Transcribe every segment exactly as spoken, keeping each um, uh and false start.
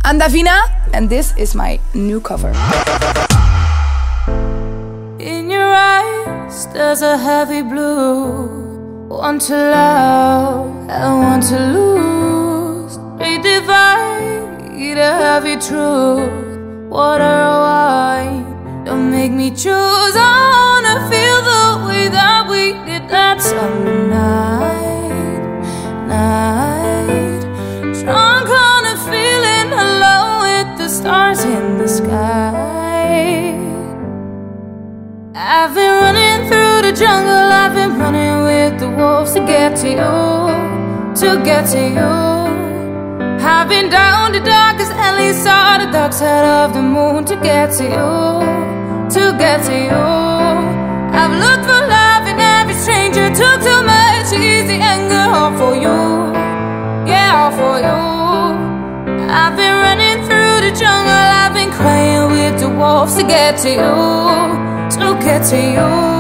I'm Davina, and this is my new cover. In your eyes, there's a heavy blue. Want to love, I want to lose. We divide a heavy truth. Water or wine, don't make me choose. I wanna feel the way that we did that summer night, night. Drunk on a feeling alone with the stars in the sky. I've been running through the jungle, I've been running with the wolves to get to you, to get to you. I've been down the darkest alley, saw the dark side of the moon to get to you, to get to you. I've looked for love in every stranger, took too much easy anger all for you, yeah, all for you. I've been running through the jungle, I've been crying with the wolves to get to you, to get to you.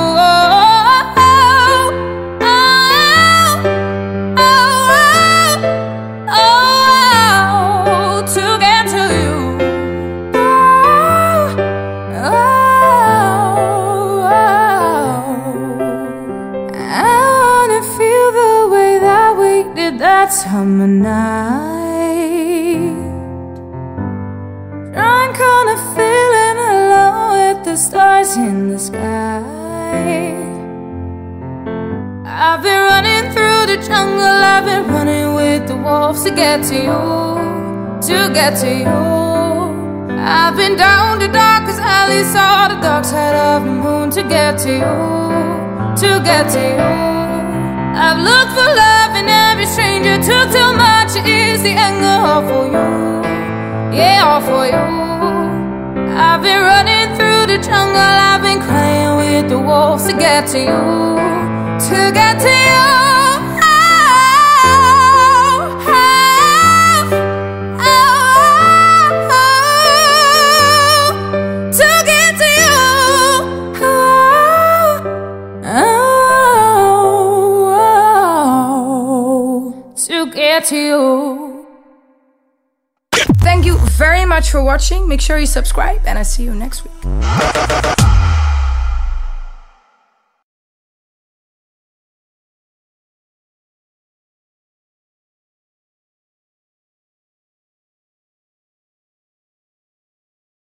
That summer night, drunk on a feeling alone with the stars in the sky. I've been running through the jungle, I've been running with the wolves to get to you, to get to you. I've been down the darkest alley, saw the dark side of the moon to get to you, to get to you. I've looked for love in every stranger, took too much, is the anger all for you, yeah, all for you. I've been running through the jungle, I've been crying with the wolves to get to you, to get to you. To you. Thank you very much for watching. Make sure you subscribe, and I see you next week.